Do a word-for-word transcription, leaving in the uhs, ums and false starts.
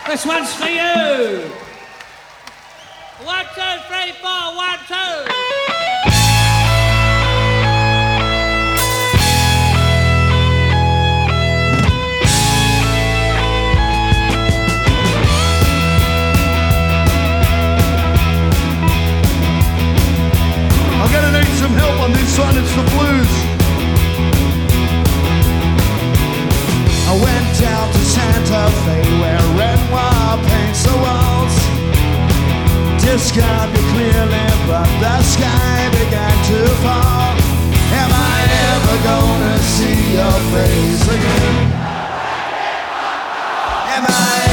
This one's for you. One, two, three, four, one, two. I'm gonna need some help on this one, it's the blues. I went down to Santa Fe where Renoir paints the walls. Described you clearly, but the sky began to fall. Am I ever gonna see your face again? Am I